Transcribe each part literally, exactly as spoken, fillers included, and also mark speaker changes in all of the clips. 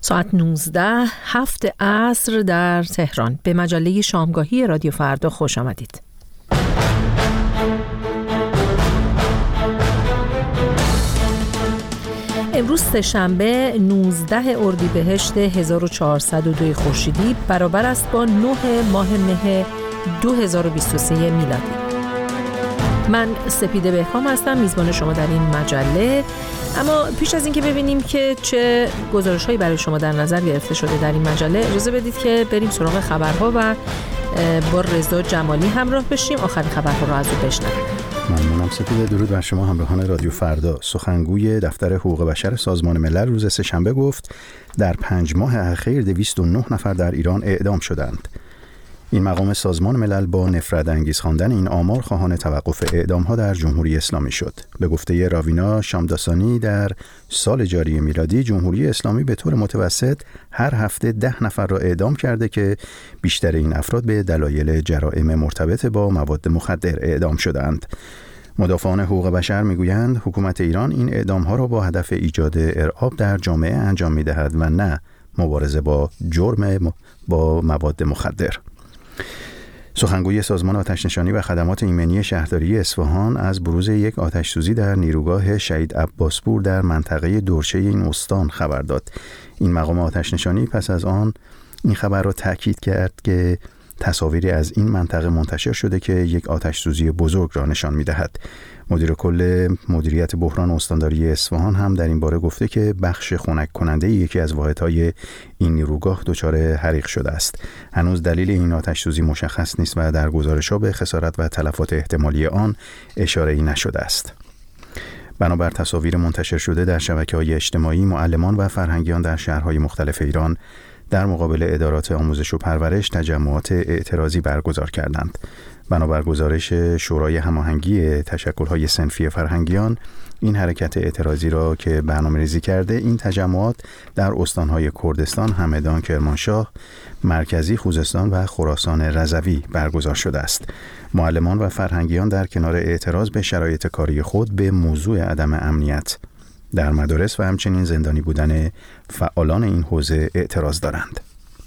Speaker 1: ساعت نوزده هفت عصر در تهران. به مجله شامگاهی رادیو فردا خوش آمدید. امروز سه‌شنبه نوزده اردیبهشت هزار و چهارصد و دو خورشیدی برابر است با نه ماه مه دو هزار و بیست و سه میلادی. من سپیده بهرام هستم، میزبان شما در این مجله. اما پیش از اینکه ببینیم که چه گزارش‌هایی برای شما در نظر گرفته شده در این مجله، اجازه بدید که بریم سراغ خبرها و با رضا جمالی همراه بشیم. آخرین خبرها رو از او بشنویم.
Speaker 2: ممنونم سپیده. درود بر شما همراهان رادیو فردا. سخنگوی دفتر حقوق بشر سازمان ملل روز سه‌شنبه گفت در پنج ماه اخیر دویست و نه نفر در ایران اعدام شدند. این مقام سازمان ملل با نفرت انگیز خواندن این آمار خواهان توقف اعدام‌ها در جمهوری اسلامی شد. به گفته راوینا شامداسانی در سال جاری میلادی جمهوری اسلامی به طور متوسط هر هفته ده نفر را اعدام کرده که بیشتر این افراد به دلایل جرائم مرتبط با مواد مخدر اعدام شدند. مدافعان حقوق بشر میگویند حکومت ایران این اعدام‌ها را با هدف ایجاد ارعاب در جامعه انجام می‌دهد و نه مبارزه با جرم با مواد مخدر. سخنگوی سازمان آتش‌نشانی و خدمات ایمنی شهرداری اصفهان از بروز یک آتش‌سوزی در نیروگاه شهید عباسپور در منطقه دورچه این استان خبر داد. این مقام آتش‌نشانی پس از آن این خبر را تأکید کرد که تصاویری از این منطقه منتشر شده که یک آتش‌سوزی بزرگ را نشان می‌دهد. مدیر کل مدیریت بحران استانداری اصفهان هم در این باره گفته که بخش خنک کننده یکی از واحدهای این نیروگاه دچار حریق شده است. هنوز دلیل این آتش‌سوزی مشخص نیست و در گزارش‌ها به خسارت و تلفات احتمالی آن اشاره‌ای نشده است. بنابر تصاویر منتشر شده در شبکه‌های اجتماعی، معلمان و فرهنگیان در شهرهای مختلف ایران در مقابل ادارات آموزش و پرورش تجمعات اعتراضی برگزار کردند. بنابر گزارش شورای هماهنگی تشکل‌های صنفی فرهنگیان، این حرکت اعتراضی را که برنامه‌ریزی کرده این تجمعات در استان‌های کردستان، همدان، کرمانشاه، مرکزی خوزستان و خراسان رضوی برگزار شده است. معلمان و فرهنگیان در کنار اعتراض به شرایط کاری خود به موضوع عدم امنیت در مدارس و همچنین زندانی بودن فعالان این حوزه اعتراض دارند.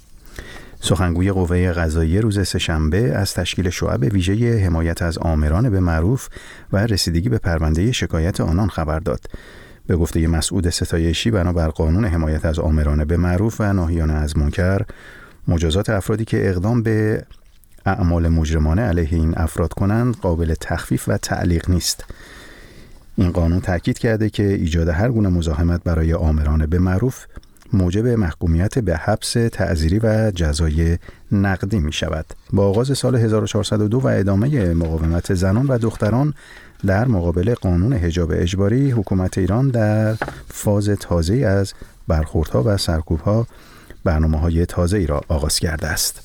Speaker 2: سخنگوی قوه قضاییه روز سه‌شنبه از تشکیل شعب ویژه حمایت از آمران به معروف و رسیدگی به پرونده شکایت آنان خبر داد. به گفته مسعود ستایشی، بنابر قانون حمایت از آمران به معروف و ناهیان از منکر، مجازات افرادی که اقدام به اعمال مجرمانه علیه این افراد کنند قابل تخفیف و تعلیق نیست. این قانون تاکید کرده که ایجاد هر گونه مزاحمت برای آمران به معروف موجب محکومیت به حبس تعزیری و جزای نقدی می شود. با آغاز سال هزار و چهارصد و دو و ادامه مقاومت زنان و دختران در مقابل قانون حجاب اجباری، حکومت ایران در فاز تازه‌ای از برخوردها و سرکوب‌ها برنامه‌های تازه‌ای را آغاز کرده است.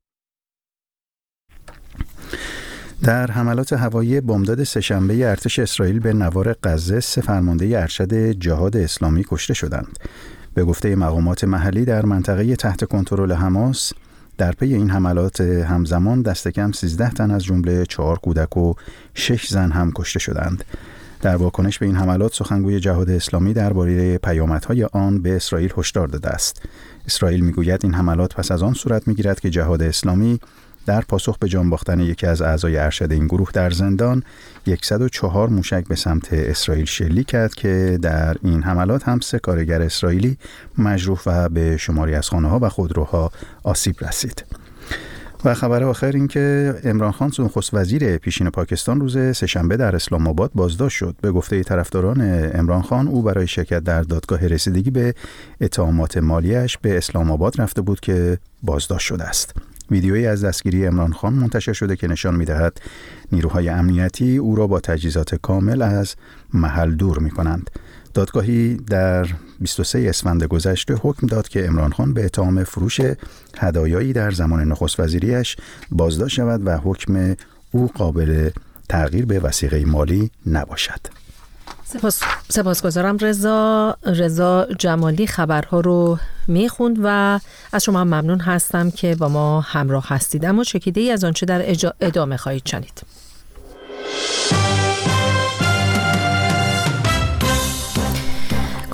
Speaker 2: در حملات هوایی بامداد سه‌شنبه ارتش اسرائیل به نوار غزه، سه فرمانده ارشد جهاد اسلامی کشته شدند. به گفته مقامات محلی در منطقه تحت کنترل حماس، در پی این حملات همزمان دست کم سیزده تن از جمله چهار کودک و شش زن هم کشته شدند. در واکنش به این حملات، سخنگوی جهاد اسلامی درباره پیامدهای آن به اسرائیل هشدار داده است. اسرائیل میگوید این حملات پس از آن صورت میگیرد که جهاد اسلامی در پاسخ به جان باختن یکی از اعضای ارشد این گروه در زندان، صد و چهار موشک به سمت اسرائیل شلیک کرد که در این حملات هم سه کارگر اسرائیلی مجروح و به شماری از خانه‌ها و خودروها آسیب رسید. و خبر آخر این که عمران خان نخست وزیر پیشین پاکستان روز سه‌شنبه در اسلام آباد بازداشت شد. به گفته طرفداران عمران خان، او برای شرکت در دادگاه رسیدگی به اتهامات مالیش به اسلام آباد رفته بود که بازداشت شده است. ویدیویی از دستگیری عمران خان منتشر شده که نشان می‌دهد نیروهای امنیتی او را با تجهیزات کامل از محل دور می‌کنند. دادگاهی در بیست و سوم اسفند گذشته حکم داد که عمران خان به اتهام فروش هدایایی در زمان نخست وزیریش بازداشت شود و حکم او قابل تغییر به وثیقه مالی نباشد.
Speaker 1: سپاس سپاسگزارم رضا رضا جمالی خبرها رو میخوند و از شما هم ممنون هستم که با ما همراه هستید. اما چکیده ای از آنچه در ادامه خواهید شنید.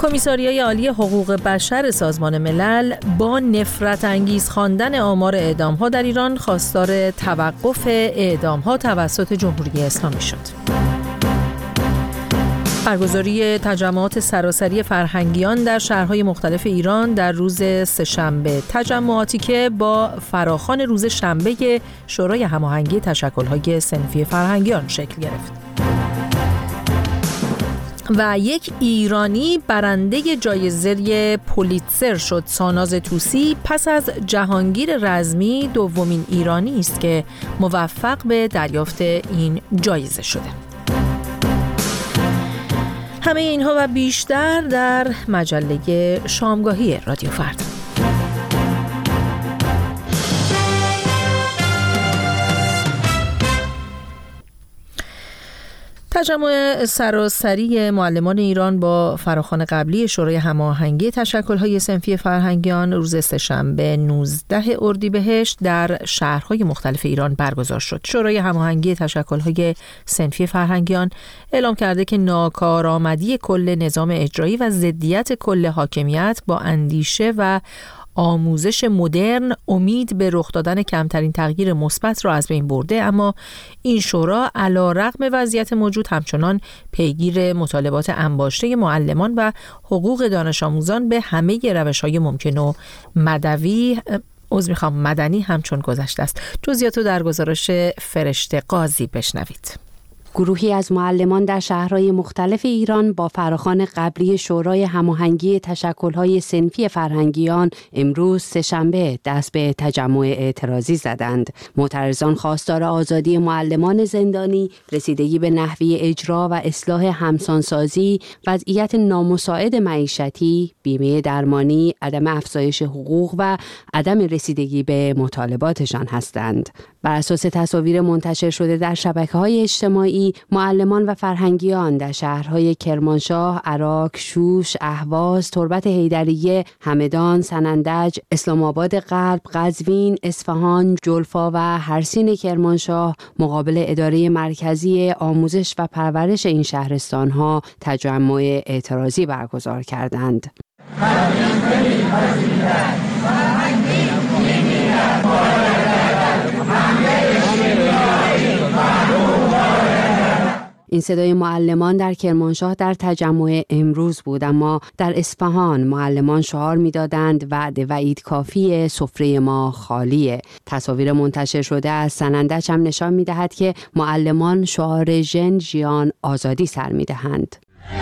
Speaker 1: کمیساریای عالی حقوق بشر سازمان ملل با نفرت انگیز خواندن آمار اعدام‌ها در ایران خواستار توقف اعدام‌ها توسط جمهوری اسلامی شد. برگزاری تجمعات سراسری فرهنگیان در شهرهای مختلف ایران در روز سه‌شنبه، تجمعاتی که با فراخوان روز شنبه شورای هماهنگی تشکل‌های صنفی فرهنگیان شکل گرفت. و یک ایرانی برنده جایزه پولیتزر شد. ساناز طوسی پس از جهانگیر رزمی دومین ایرانی است که موفق به دریافت این جایزه شده. همه اینها و بیشتر در مجله شامگاهی رادیو فردا. تجمع سراسری معلمان ایران با فراخوان قبلی شورای هماهنگی تشکل‌های صنفی فرهنگیان روز سه‌شنبه نوزده اردیبهشت در شهرهای مختلف ایران برگزار شد. شورای هماهنگی تشکل‌های صنفی فرهنگیان اعلام کرده که ناکارآمدی کل نظام اجرایی و ضدیت کل حاکمیت با اندیشه و آموزش مدرن امید به رخ دادن کمترین تغییر مثبت را از بین برده، اما این شورا علی‌رغم وضعیت موجود همچنان پیگیر مطالبات انباشته معلمان و حقوق دانش آموزان به همه روش‌های ممکن و مدوی عذر می‌خوام مدنی همچون گذشته است. جزئیات رو در گزارش فرشته قاضی بشنوید.
Speaker 3: گروهی از معلمان در شهرهای مختلف ایران با فراخوان قبلی شورای هماهنگی تشکل‌های صنفی فرهنگیان امروز سه‌شنبه دست به تجمع اعتراضی زدند. معترضان خواستار آزادی معلمان زندانی، رسیدگی به نحوه اجرا و اصلاح همسانسازی، وضعیت نامساعد معیشتی، بیمه درمانی، عدم افزایش حقوق و عدم رسیدگی به مطالباتشان هستند. بر اساس تصاویر منتشر شده در شبکه‌های اجتماعی، معلمان و فرهنگیان در شهرهای کرمانشاه، عراق، شوش، اهواز، تربت حیدریه، همدان، سنندج، اسلام آباد غرب، قزوین، اصفهان، جلفا و هرسین کرمانشاه مقابل اداره مرکزی آموزش و پرورش این شهرستان‌ها تجمع اعتراضی برگزار کردند. این صدای معلمان در کرمانشاه در تجمع امروز بود، اما در اصفهان معلمان شعار می‌دادند وعده وعید کافیه، سفره ما خالیه. تصاویر منتشر شده از سنندج هم نشان می‌دهد که معلمان شعار ژن ژیان آزادی سر می‌دهند.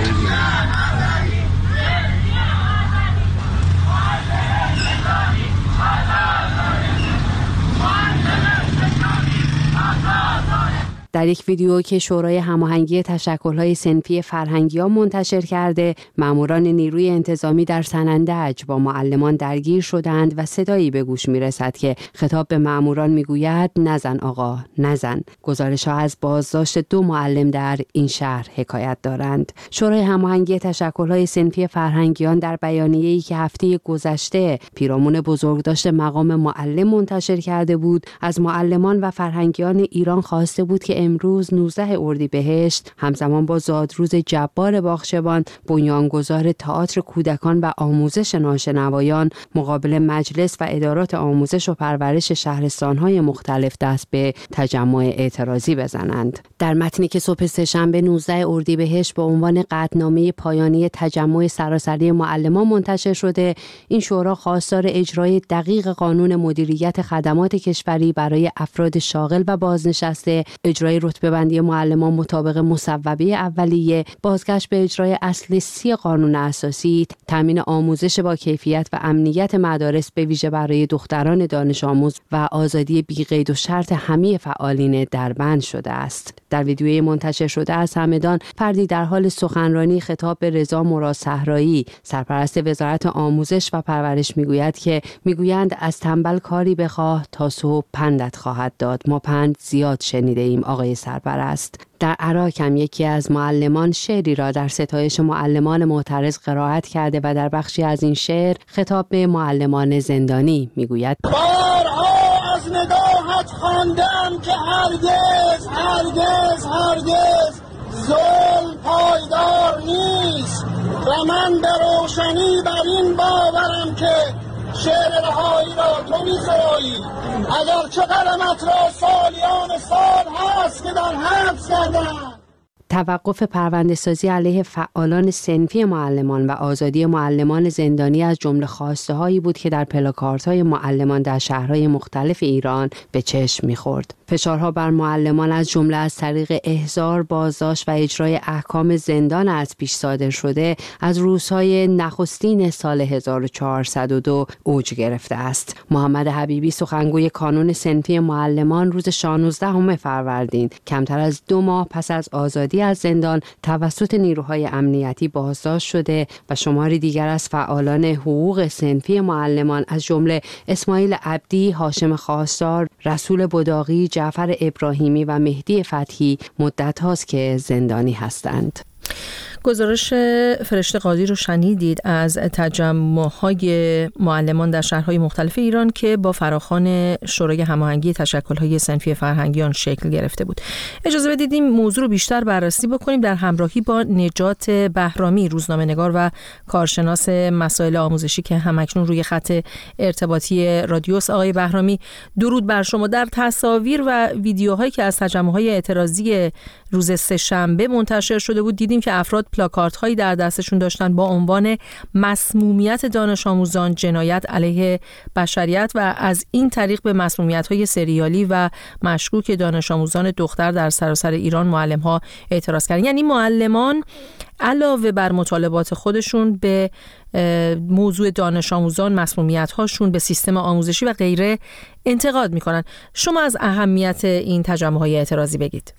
Speaker 3: در یک ویدیو که شورای هماهنگی تشکل‌های صنفی فرهنگیان منتشر کرده، ماموران نیروی انتظامی در سنندج با معلمان درگیر شدند و صدایی به گوش می‌رسد که خطاب به ماموران می‌گوید نزن آقا، نزن. گزارش‌ها از بازداشت دو معلم در این شهر حکایت دارند. شورای هماهنگی تشکل‌های صنفی فرهنگیان در بیانیه‌ای که هفته گذشته پیرامون بزرگداشت مقام معلم منتشر کرده بود، از معلمان و فرهنگیان ایران خواسته بود که امروز نوزده اردیبهشت همزمان با زادروز جبار باغچبان، بنیانگذار تئاتر کودکان و آموزش ناشنوایان، مقابل مجلس و ادارات آموزش و پرورش شهرستان‌های مختلف دست به تجمع اعتراضی بزنند. در متنی که صبح سه‌شنبه نوزده اردیبهشت با عنوان قطعنامه پایانی تجمع سراسری معلمان منتشر شده، این شورا خواستار اجرای دقیق قانون مدیریت خدمات کشوری برای افراد شاغل و بازنشسته، اجرای رتبه بندی معلمان مطابق مصوبه اولیه، بازگشت به اجرای اصل سی قانون اساسی، تامین آموزش با کیفیت و امنیت مدارس به ویژه برای دختران دانش آموز و آزادی بی قید و شرط همه فعالین دربند شده است. در ویدیوی منتشر شده از همدان، فردی در حال سخنرانی خطاب به رضا مراد صحرایی، سرپرست وزارت آموزش و پرورش میگوید که میگویند از تنبل کاری بخواه تا صبح پندت خواهد داد. ما پند زیاد شنیده ایم آقای سرپرست. در عراق هم یکی از معلمان شعری را در ستایش معلمان معترض قرائت کرده و در بخشی از این شعر خطاب به معلمان زندانی میگوید:
Speaker 4: بارها از نگاهت خواندم که هرگز هرگز هرگز ظلم پایدار نیست و من به روشنی بر این باورم که شعر رهایی را تو می‌سرایی. اگر چه قلمت را سالیان سال هست که در حبس کردم.
Speaker 3: توقف پرونده‌سازی علیه فعالان صنفی معلمان و آزادی معلمان زندانی از جمله خواسته‌هایی بود که در پلاکاردهای معلمان در شهرهای مختلف ایران به چشم می‌خورد. فشارها بر معلمان از جمله از طریق احضار، بازداشت و اجرای احکام زندان از پیش صادر شده از روزهای نخستین سال هزار و چهارصد و دو اوج گرفته است. محمد حبیبی سخنگوی کانون صنفی معلمان روز شانزدهم فروردین کمتر از دو ماه پس از آزادی از زندان توسط نیروهای امنیتی بازداشت شده و شماری دیگر از فعالان حقوق صنفی معلمان از جمله اسماعیل عبدی، هاشم خواستار، رسول بداغی، جعفر ابراهیمی و مهدی فتحی مدت هاست که زندانی هستند.
Speaker 1: گزارش فرشته قاضی رو شنیدید از تجمع‌های معلمان در شهرهای مختلف ایران که با فراخوان شورای هماهنگی تشکل‌های صنفی فرهنگیان شکل گرفته بود. اجازه بدید این موضوع رو بیشتر بررسی بکنیم در همراهی با نجات بهرامی، روزنامه‌نگار و کارشناس مسائل آموزشی که همکنون روی خط ارتباطی رادیوس. آقای بهرامی، درود بر شما. در تصاویر و ویدیوهایی که از تجمع‌های اعتراضی روز سه‌شنبه منتشر شده بود دیدیم که افراد پلاکارت هایی در دستشون داشتن با عنوان مسمومیت دانش آموزان جنایت علیه بشریت و از این طریق به مسمومیت های سریالی و مشکوک دانش آموزان دختر در سراسر ایران معلم ها اعتراض کردن. یعنی معلمان علاوه بر مطالبات خودشون به موضوع دانش آموزان، مسمومیت هاشون، به سیستم آموزشی و غیره انتقاد میکنن. شما از اهمیت این تجمع های اعتراضی بگید.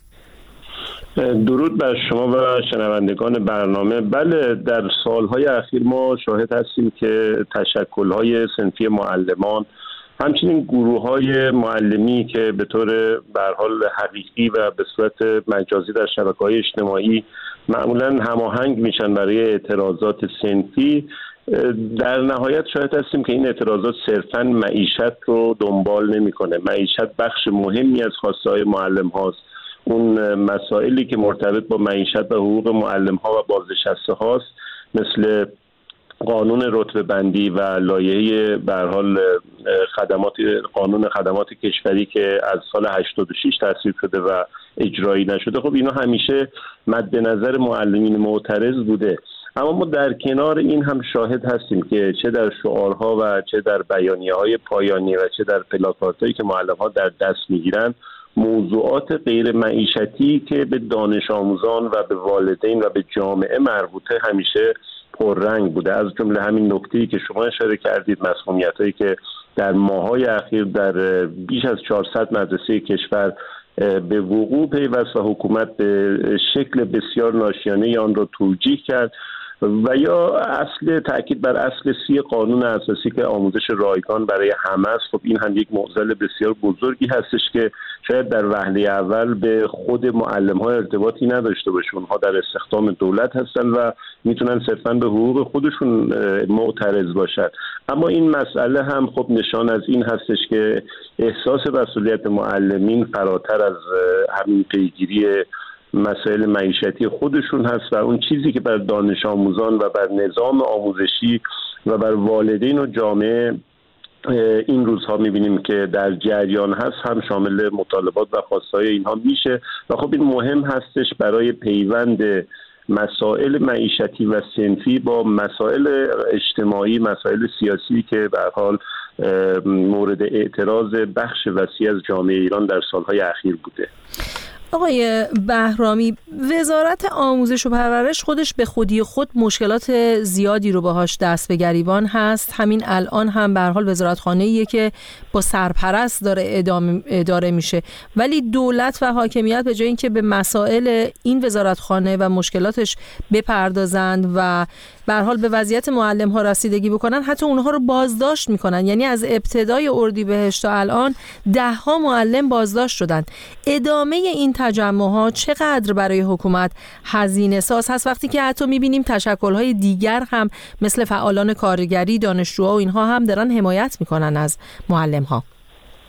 Speaker 5: درود بر شما و شنوندگان برنامه. بله، در سالهای اخیر ما شاهد هستیم که تشکل‌های صنفی معلمان، همچنین گروه‌های معلمی که به طور به هر حال حقیقی و به صورت مجازی در شبکه‌های اجتماعی معمولاً هماهنگ میشن برای اعتراضات صنفی، در نهایت شاهد هستیم که این اعتراضات صرفاً معیشت رو دنبال نمی‌کنه. معیشت بخش مهمی از خواسته‌های معلم هاست. اون مسائلی که مرتبط با معیشت و حقوق معلم ها و بازنشسته هاست مثل قانون رتبه بندی و لایحه به هر حال خدمات قانون خدمات کشوری که از سال هشتاد و شش تصویب شده و اجرایی نشده، خب اینا همیشه مد نظر معلمین معترض بوده. اما ما در کنار این هم شاهد هستیم که چه در شعارها و چه در بیانیه‌های پایانی و چه در پلاکاردهایی که معلم‌ها در دست می‌گیرن موضوعات غیر معیشتی که به دانش آموزان و به والدین و به جامعه مربوطه همیشه پررنگ بوده. از جمله همین نکته‌ای که شما اشاره کردید، مسمومیت‌هایی که در ماه‌های اخیر در بیش از چهارصد مدرسه کشور به وقوع پیوست و حکومت به شکل بسیار ناشیانه آن را توجیه کرد، و یا اصل تأکید بر اصل سی قانون اساسی که آموزش رایگان برای همه است. خب این هم یک معضل بسیار بزرگی هستش که شاید در وهله اول به خود معلم‌ها ارتباطی نداشته باشه. اونها در استخدام دولت هستن و میتونن صرفاً به حقوق خودشون معترض باشن. اما این مسئله هم خب نشان از این هستش که احساس مسئولیت معلمین فراتر از همین پیگیری مسائل معیشتی خودشون هست و اون چیزی که بر دانش آموزان و بر نظام آموزشی و بر والدین و جامعه این روزها میبینیم که در جریان هست هم شامل مطالبات و خواستهای اینها میشه و خب این مهم هستش برای پیوند مسائل معیشتی و صنفی با مسائل اجتماعی، مسائل سیاسی که به هر حال مورد اعتراض بخش وسیع از جامعه ایران در سالهای اخیر بوده.
Speaker 1: آقای بهرامی، وزارت آموزش و پرورش خودش به خودی خود مشکلات زیادی رو باهاش دست به گریبان هست. همین الان هم به هر حال وزارتخانه‌ایه که با سرپرست داره ادامه اداره میشه، ولی دولت و حاکمیت به جای اینکه به مسائل این وزارتخانه و مشکلاتش بپردازند و به هر حال به وضعیت معلم ها رسیدگی بکنن، حتی اونها رو بازداشت میکنن. یعنی از ابتدای اردیبهشت تا الان ده ها معلم بازداشت شدن. ادامه این تجمع ها چقدر برای حکومت هزینه ساز هست وقتی که حتی میبینیم تشکل های دیگر هم مثل فعالان کارگری، دانشجوها و اینها هم دارن حمایت میکنن از معلم ها؟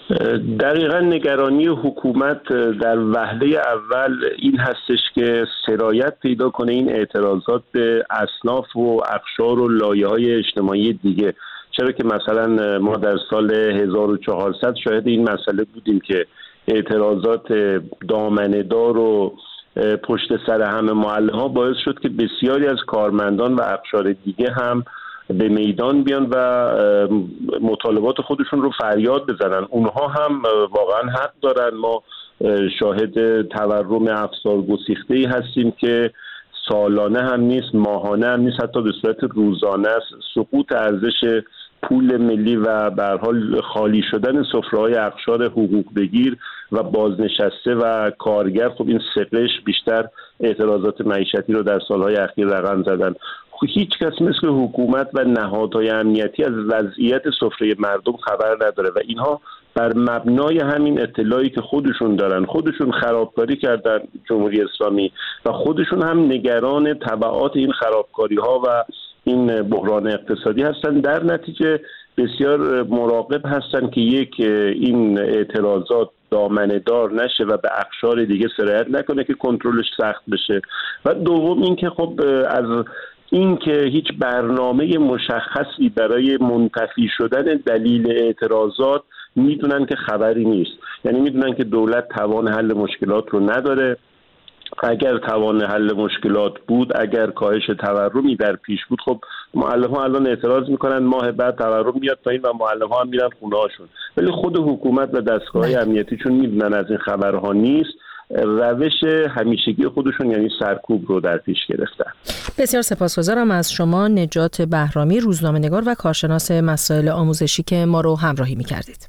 Speaker 5: دقیقاً نگرانی حکومت در وهله اول این هستش که سرایت پیدا کنه این اعتراضات به اصناف و اقشار و لایه‌های اجتماعی دیگه. چرا که مثلا ما در سال هزار و چهارصد شاهد این مسئله بودیم که اعتراضات دامنه‌دار و پشت سر همه معلم‌ها باعث شد که بسیاری از کارمندان و اقشار دیگه هم به میدان بیان و مطالبات خودشون رو فریاد بزنن. اونها هم واقعا حق دارن. ما شاهد تورم افسار گسیخته‌ای هستیم که سالانه هم نیست، ماهانه هم نیست، حتی به صورت روزانه است. سقوط ارزش پول ملی و به هر حال خالی شدن سفره‌های اقشار حقوق بگیر و بازنشسته و کارگر، خب این سقش بیشتر اعتراضات معیشتی رو در سالهای اخیر رقم زدن. هیچ کس مثل حکومت و نهادهای امنیتی از وضعیت سفره مردم خبر نداره و اینها بر مبنای همین اطلاعی که خودشون دارن، خودشون خرابکاری کردن جمهوری اسلامی و خودشون هم نگران تبعات این خرابکاری ها و این بحران اقتصادی هستن، در نتیجه بسیار مراقب هستن که یک این اعتراضات دامنه دار نشه و به اقشار دیگه سرایت نکنه که کنترلش سخت بشه. و دوم این که خب از این که هیچ برنامه مشخصی برای منتفی شدن دلیل اعتراضات میدونن که خبری نیست. یعنی میدونن که دولت توان حل مشکلات رو نداره. اگر توان حل مشکلات بود، اگر کاهش تورمی در پیش بود، خب معلم‌ها الان اعتراض میکنن، ماه بعد تورم میاد پایین و معلم‌ها هم میرن خونه‌هاشون. ولی خود حکومت و دستگاه‌های امنیتی چون میدونن از این خبرها نیست، روش همیشگی خودشون یعنی سرکوب رو در پیش گرفتن.
Speaker 1: بسیار سپاسگزارم از شما نجات بهرامی، روزنامه‌نگار و کارشناس مسائل آموزشی که ما رو همراهی می‌کردید.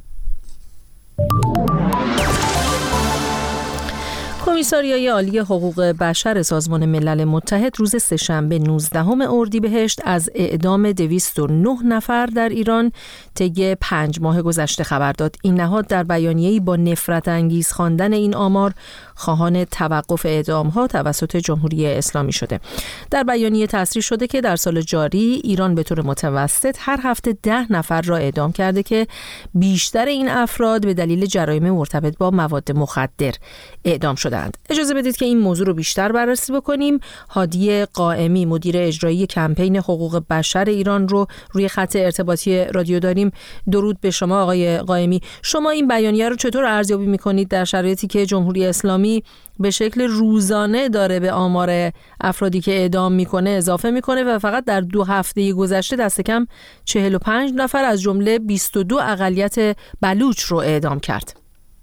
Speaker 1: کمیساریای عالی حقوق بشر سازمان ملل متحد روز سه‌شنبه نوزدهم اردیبهشت از اعدام دویست و نه نفر در ایران طی پنج ماه گذشته خبر داد. این نهاد در بیانیه‌ای با نفرت انگیز خواندن این آمار خواهان توقف اعدام‌ها توسط جمهوری اسلامی شده. در بیانیه تصریح شده که در سال جاری ایران به طور متوسط هر هفته ده نفر را اعدام کرده که بیشتر این افراد به دلیل جرایم مرتبط با مواد مخدر اعدام شدند. اجازه بدید که این موضوع رو بیشتر بررسی بکنیم. هادی قائمی، مدیر اجرایی کمپین حقوق بشر ایران رو روی خط ارتباطی رادیو داریم. درود به شما آقای قائمی. شما این بیانیه رو چطور ارزیابی می‌کنید در شرایطی که جمهوری اسلامی به شکل روزانه داره به آمار افرادی که اعدام میکنه اضافه میکنه و فقط در دو هفته گذشته دست کم چهل و پنج نفر از جمله بیست و دو اقلیت بلوچ رو اعدام کرد؟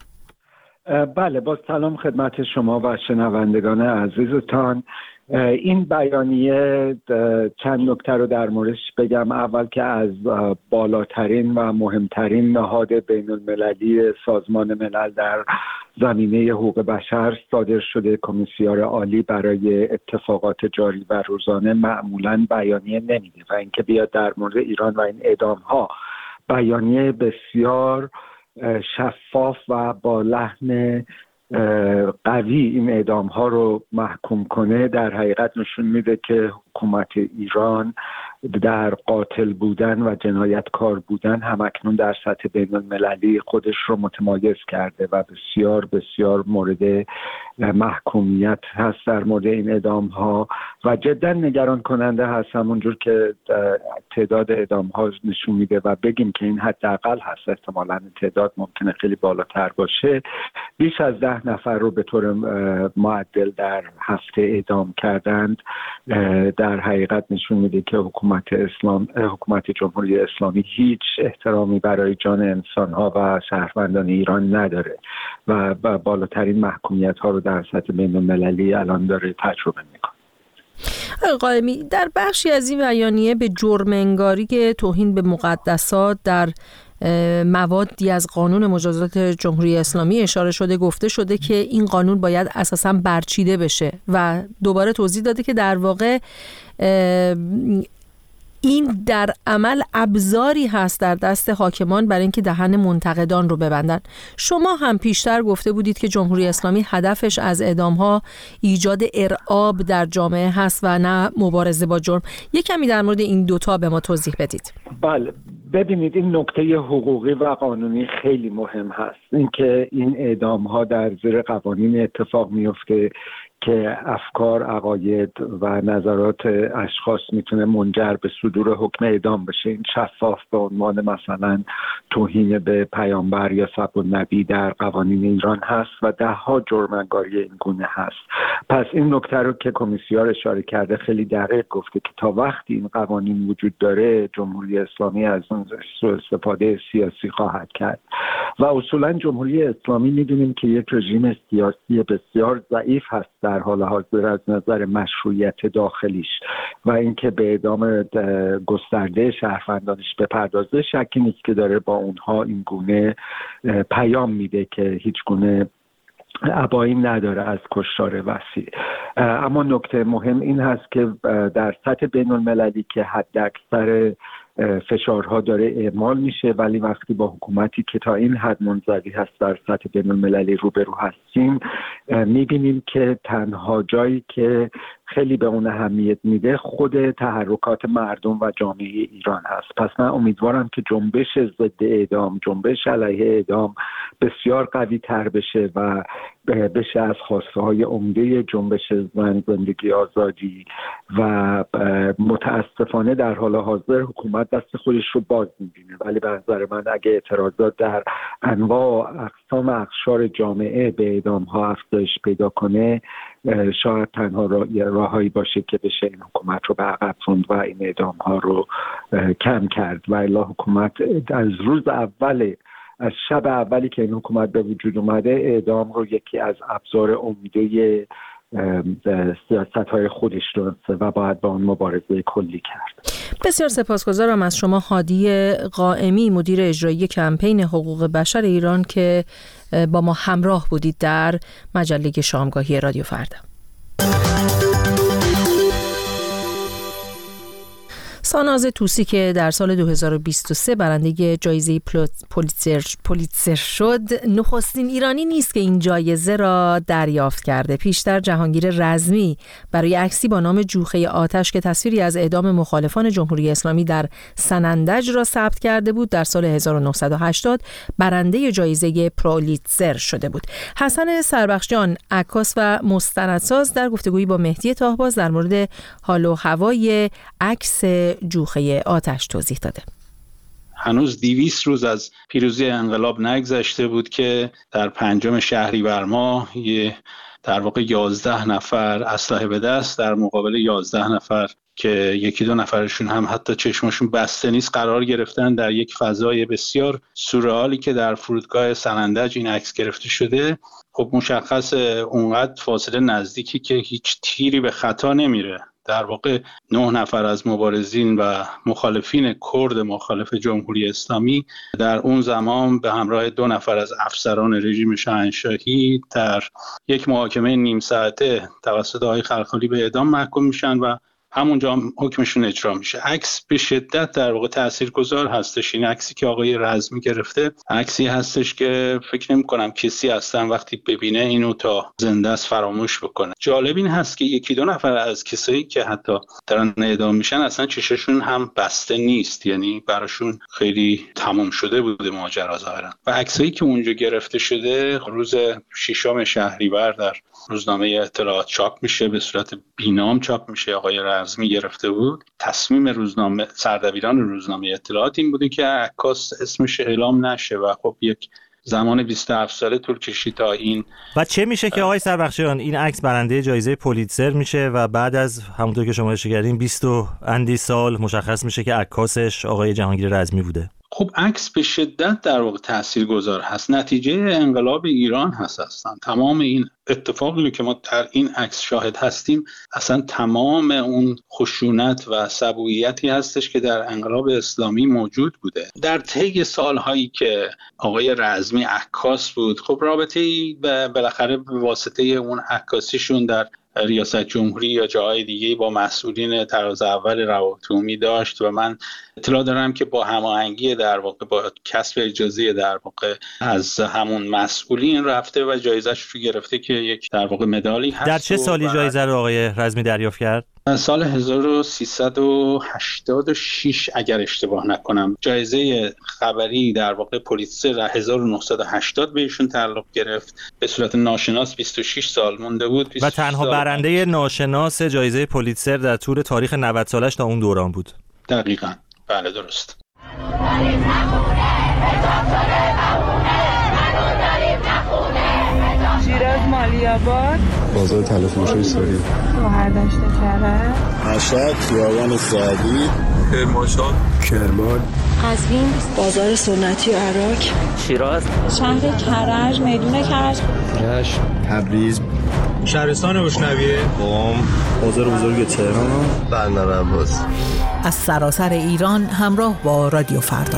Speaker 6: بله، با سلام خدمت شما و شنوندگان عزیزتان. این بیانیه چند نکته رو در موردش بگم. اول که از بالاترین و مهمترین نهاد بین المللی سازمان ملل در زمینه حقوق بشر صادر شده، کمیسیار عالی برای اتفاقات جاری و روزانه معمولاً بیانیه نمیده و اینکه بیاد در مورد ایران و این اعدام ها بیانیه بسیار شفاف و با لحن قوی این اعدام ها رو محکوم کنه، در حقیقت نشون میده که حکومت ایران در قاتل بودن و جنایتکار بودن همکنون در سطح بین المللی خودش رو متمایز کرده و بسیار بسیار مورد محکومیت هست در مورد این اعدام ها و جدا نگران کننده هست. همونجور که تعداد اعدام ها نشون میده و بگیم که این حداقل هست، احتمالاً تعداد ممکنه خیلی بالاتر باشه، بیش از ده نفر رو به طور معدل در هفته اعدام کردند. در حقیقت نشون میده که حکومت اسلام حکومت جمهوری اسلامی هیچ احترامی برای جان انسان‌ها و شهروندان ایران نداره و بالاترین محکومیت ها رو در سطح بین المللی الان داره تجربه میکنه.
Speaker 1: قائمی، در بخشی از این بیانیه به جرم انگاری که توهین به مقدسات در موادی از قانون مجازات جمهوری اسلامی اشاره شده، گفته شده که این قانون باید اساساً برچیده بشه و دوباره توضیح داده که در واقع این در عمل ابزاری هست در دست حاکمان برای اینکه دهن منتقدان رو ببندن. شما هم پیشتر گفته بودید که جمهوری اسلامی هدفش از اعدام‌ها ایجاد ارعاب در جامعه هست و نه مبارزه با جرم. یک کمی در مورد این دوتا به ما توضیح بدید.
Speaker 6: بله، ببینید این نکته حقوقی و قانونی خیلی مهم هست. اینکه این اعدام‌ها در زیر قوانین اتفاق میفته که افکار، عقاید و نظرات اشخاص میتونه منجر به صدور حکم اعدام بشه. این شفاف به عنوان مثلا توهین به پیامبر یا سب النبی در قوانین ایران هست و ده ها جرم انگاری این گونه هست. پس این نکته رو که کمیسیار اشاره کرده خیلی دقیق گفته که تا وقتی این قوانین وجود داره جمهوری اسلامی از اون سوء استفاده سیاسی خواهد کرد و اصولا جمهوری اسلامی میدونیم که یک رژیم سیاسی بسیار ضعیف هست در حال حاضر از نظر مشروعیت داخلیش و اینکه به اعدام گسترده شهروندانش بپردازه شکی نیست که داره با اونها این گونه پیام میده که هیچ گونه ابایی نداره از کشتار وسیع. اما نکته مهم این هست که در سطح بین المللی که حد اکثر فشارها داره اعمال میشه، ولی وقتی با حکومتی که تا این حد منزوی هست در سطح بین المللی روبرو هستیم میبینیم که تنها جایی که خیلی به اون اهمیت میده خود تحرکات مردم و جامعه ایران هست. پس من امیدوارم که جنبش ضد اعدام، جنبش علیه اعدام بسیار قوی تر بشه و بشه از خواسته های عمده جنبش زن، زندگی، آزادی و متاسفانه در حال حاضر حکومت دست خودش رو باز می‌بینه. ولی به نظر من اگه اعتراضات در انواع اقسام اقشار جامعه به اعدام ها افزایش پیدا کنه شاید تنها راههایی باشه که بشه این حکومت رو به عقب راند و این اعدام ها رو کم کرد. و الا حکومت از روز اول از شب اولی که این حکومت به وجود اومده اعدام رو یکی از ابزار عمده سیاست‌های خودش دونسته و باید با اون مبارزه کلی کرد.
Speaker 1: بسیار سپاسگزارم از شما هادی قائمی، مدیر اجرایی کمپین حقوق بشر ایران که با ما همراه بودید در مجله شامگاهی رادیو فردا. ساناز طوسی که در سال دو هزار و بیست و سه برنده جایزه پولیتزر پولیتزر شد، نخستین ایرانی نیست که این جایزه را دریافت کرده. پیشتر جهانگیر رزمی برای عکسی با نام جوخه آتش که تصویری از اعدام مخالفان جمهوری اسلامی در سنندج را ثبت کرده بود در سال هزار و نهصد و هشتاد برنده جایزه پولیتزر شده بود. حسن سربخشیان، عکاس و مستندساز، در گفتگویی با مهدی طاهباز در مورد حال و هوای عکس جوخه آتش توضیح داده.
Speaker 7: هنوز دویست روز از پیروزی انقلاب نگذشته بود که در پنجم شهریور ماه یه در واقع یازده نفر اسلحه به دست در مقابل یازده نفر که یکی دو نفرشون هم حتی چشمشون بسته نیست قرار گرفتن در یک فضای بسیار سورئالی که در فرودگاه سنندج این عکس گرفته شده. خب مشخص اونقدر فاصله نزدیکی که هیچ تیری به خطا نمیره. در واقع نه نفر از مبارزین و مخالفین کرد مخالف جمهوری اسلامی در اون زمان به همراه دو نفر از افسران رژیم شاهنشاهی در یک محاکمه نیم ساعته توسط آقای خلخالی به اعدام محکوم میشن و همونجا حکمشون اجرا میشه. عکس به شدت در واقع تاثیرگذار هستش. این عکسی که آقای رزمی گرفته عکسی هستش که فکر نمی کنم کسی اصلا وقتی ببینه اینو تا زنده است فراموش بکنه. جالب این هست که یکی دو نفر از کسایی که حتی دارن اعدام میشن اصلا چششون هم بسته نیست، یعنی براشون خیلی تمام شده بوده ماجرا ظاهرا. و عکسایی که اونجا گرفته شده روز ششم شهریور در روزنامه اطلاعات چاپ میشه، به صورت بینام چاپ میشه. آقای رزمی گرفته بود. تصمیم روزنامه سردبیران روزنامه اطلاعات این بوده که عکاس اسمش اعلام نشه و خب یک زمان بیست و هفت ساله طول کشید تا این.
Speaker 8: و چه میشه که آقای سربخشیان این عکس برنده جایزه پولیتزر میشه و بعد از همونطور که شما اشاره کردین بیست و اندی سال مشخص میشه که عکاسش آقای جهانگیر رزمی بوده؟
Speaker 7: خب عکس به شدت در واقع تاثیرگذار هست. نتیجه انقلاب ایران هست اصلا. تمام این اتفاقی که ما در این عکس شاهد هستیم اصلا تمام اون خشونت و سبوییتی هستش که در انقلاب اسلامی موجود بوده. در طی سالهایی که آقای رزمی عکاس بود، خب رابطه‌ای بالاخره به واسطه اون عکاسیشون در ریاست جمهوری یا جاهای دیگه با مسئولین تراز اول روابط عمومی داشت و من اطلاع دارم که با هماهنگی در واقع با کسب اجازه در واقع از همون مسئولین رفته و جایزه‌اش رو گرفته که یک در واقع مدالی هست.
Speaker 8: در چه سالی جایزه رو آقای رزمی دریافت کرد؟
Speaker 7: سال هزار و سیصد و هشتاد و شش اگر اشتباه نکنم. جایزه خبری در واقع پولیتزر هزار و نهصد و هشتاد بهشون تعلق گرفت. به صورت ناشناس بیست و شش سال مونده بود
Speaker 8: و تنها برنده ناشناس جایزه پولیتزر در طول تاریخ نود سالش تا اون دوران بود.
Speaker 7: دقیقاً بله درست.
Speaker 9: شیراز مالی‌آباد،
Speaker 10: بازار تلفروشی ساری،
Speaker 9: شهردشت کرج،
Speaker 10: مشهد خیابان سعدی، کرمانشاه، کرمان،
Speaker 11: قزوین، بازار سنتی و عراق،
Speaker 12: شیراز،
Speaker 11: شهر کرج، میدون کرج،
Speaker 10: رشت، تبریز،
Speaker 13: شهرستان بشنویه،
Speaker 10: قم، بازار بزرگ تهران، بندر عباس.
Speaker 14: از سراسر ایران همراه با رادیو فردا.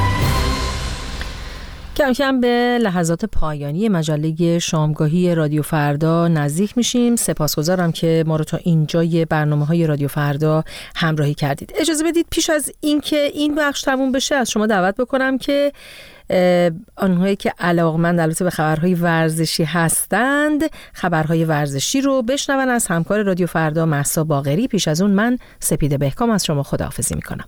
Speaker 1: کم کم به لحظات پایانی مجله شامگاهی رادیو فردا نزدیک میشیم. سپاسگزارم که ما رو تا اینجای برنامه‌های رادیو فردا همراهی کردید. اجازه بدید پیش از اینکه این بخش تموم بشه از شما دعوت بکنم که آنهایی که علاقمند البته به خبرهای ورزشی هستند خبرهای ورزشی رو بشنون از همکار رادیو فردا مهسا باقری. پیش از اون من سپیده بهکام از شما خداحافظی میکنم.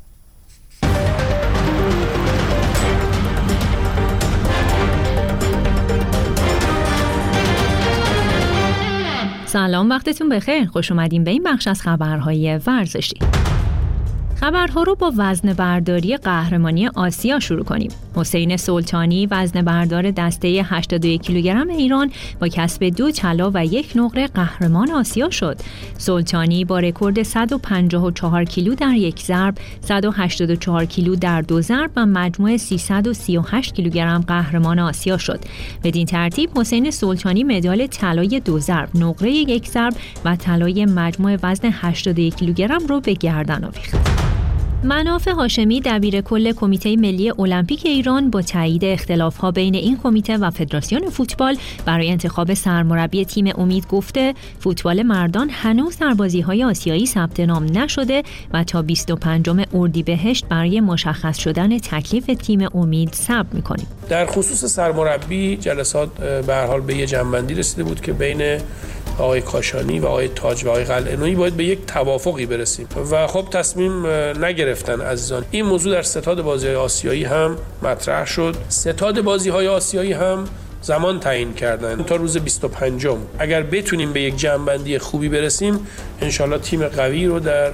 Speaker 15: سلام، وقتتون بخیر. خوش اومدین به این بخش از خبرهای ورزشی. خبرها رو با وزنه برداری قهرمانی آسیا شروع کنیم. حسین سلطانی وزنه بردار دسته هشتاد و یک کیلوگرم ایران با کسب دو طلا و یک نقره قهرمان آسیا شد. سلطانی با رکورد صد و پنجاه و چهار کیلو در یک ضرب، صد و هشتاد و چهار کیلو در دو ضرب و مجموع سیصد و سی و هشت کیلوگرم قهرمان آسیا شد. بدین ترتیب حسین سلطانی مدال طلای دو ضرب، نقره یک ضرب و طلای مجموع وزن هشتاد و یک کیلوگرم رو به گردن آویخت. مناف هاشمی دبیر کل کمیته ملی المپیک ایران با تایید اختلاف‌ها بین این کمیته و فدراسیون فوتبال برای انتخاب سرمربی تیم امید گفته فوتبال مردان هنوز در بازی‌های آسیایی ثبت نام نشده و تا بیست و پنجم اردیبهشت برای مشخص شدن تکلیف تیم امید صبر می‌کنیم.
Speaker 16: در خصوص سرمربی جلسات به هر حال به یه جنبندی رسیده بود که بین آقای کاشانی و آقای تاج و آقای قلعه‌نویی باید به یک توافقی برسیم و خب تصمیم نگرفتن عزیزان. این موضوع در ستاد بازی‌های آسیایی هم مطرح شد. ستاد بازی‌های آسیایی هم زمان تعیین کردن تا روز بیست و پنجم. اگر بتونیم به یک جنبندی خوبی برسیم انشالله تیم قوی رو در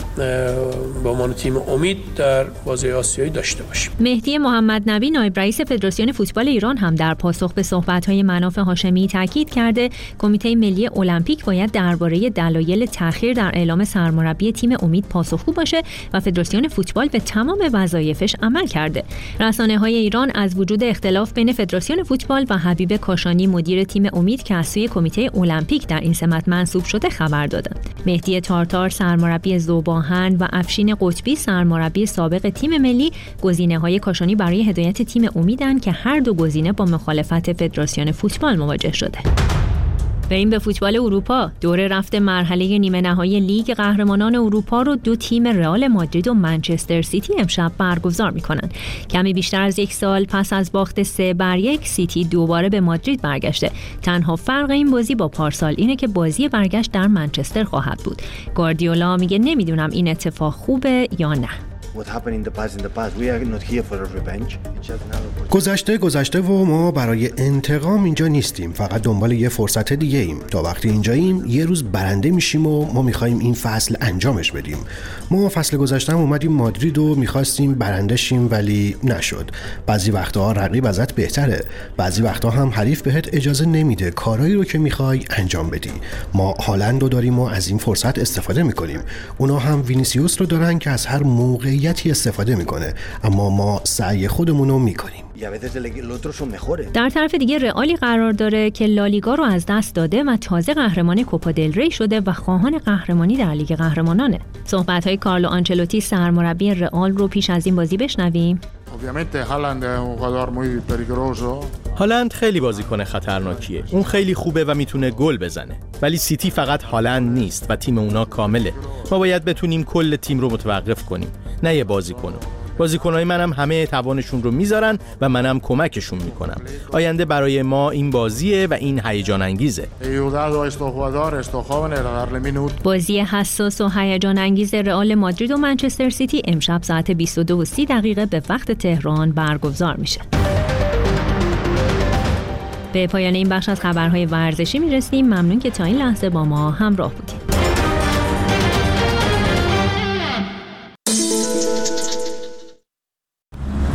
Speaker 16: با عنوان تیم امید در بازی آسیایی داشته باشیم.
Speaker 15: مهدی محمد نبی نایب رئیس فدراسیون فوتبال ایران هم در پاسخ به صحبت‌های مناف هاشمی تاکید کرده کمیته ملی المپیک باید درباره دلایل تأخیر در اعلام سرمربی تیم امید پاسخگو باشه و فدراسیون فوتبال به تمام وظایفش عمل کرده. رسانه‌های ایران از وجود اختلاف بین فدراسیون فوتبال و حبیب کاشانی مدیر تیم امید که از سوی کمیته المپیک در این سمت منصوب شده خبر دادند. مهدی تارتار سرمربی زوبا و افشین قطبی سرمربی سابق تیم ملی گزینه‌های کاشانی برای هدایت تیم امیدن که هر دو گزینه با مخالفت فدراسیون فوتبال مواجه شده. بریم به فوتبال اروپا. دور رفت مرحله نیمه نهایی لیگ قهرمانان اروپا رو دو تیم رئال مادرید و منچستر سیتی امشب برگزار می‌کنن. کمی بیشتر از یک سال پس از باخت سه بر یک سیتی دوباره به مادرید برگشته. تنها فرق این بازی با پارسال اینه که بازی برگشت در منچستر خواهد بود. گواردیولا میگه نمیدونم این اتفاق خوبه یا نه.
Speaker 17: گذشته گذشته و ما برای انتقام اینجا نیستیم، فقط دنبال یه فرصت دیگه ایم. تا وقتی اینجاییم یه روز برنده میشیم و ما میخوایم این فصل انجامش بدیم. ما فصل گذشته هم اومدیم مادرید و میخواستیم برنده شیم ولی نشد. بعضی وقتها رقیب ازت بهتره، بعضی وقتها هم حریف بهت اجازه نمیده کارایی رو که میخوای انجام بدی. ما هالند رو داریم و از این فرصت استفاده میکنیم. اونا هم وینیسیوس رو دارن که از هر موقعی استفاده میکنه، اما ما سعی خودمون رو میکنیم.
Speaker 15: در طرف دیگه رئالی قرار داره که لالیگا رو از دست داده و تازه قهرمان کوپا دل ری شده و خواهان قهرمانی در لیگ قهرمانانه. صحبت‌های کارلو آنچلوتی سرمربی رئال رو پیش از این بازی بشنویم.
Speaker 12: هالند خیلی بازیکن خطرناکیه. اون خیلی خوبه و میتونه گل بزنه. ولی سیتی فقط هالند نیست و تیم اونا کامله. ما باید بتونیم کل تیم رو متوقف کنیم، نه یه بازیکنو. بازیکنای منم همه توانشون رو میذارن و منم کمکشون میکنم. آینده برای ما این بازیه و این هیجان انگیزه.
Speaker 15: بازی حساس و هیجان انگیز رئال مادرید و منچستر سیتی امشب ساعت بیست و دو و سی دقیقه به وقت تهران برگزار میشه. به پایان این بخش از خبرهای ورزشی میرسیم. ممنون که تا این لحظه با ما همراه بودید.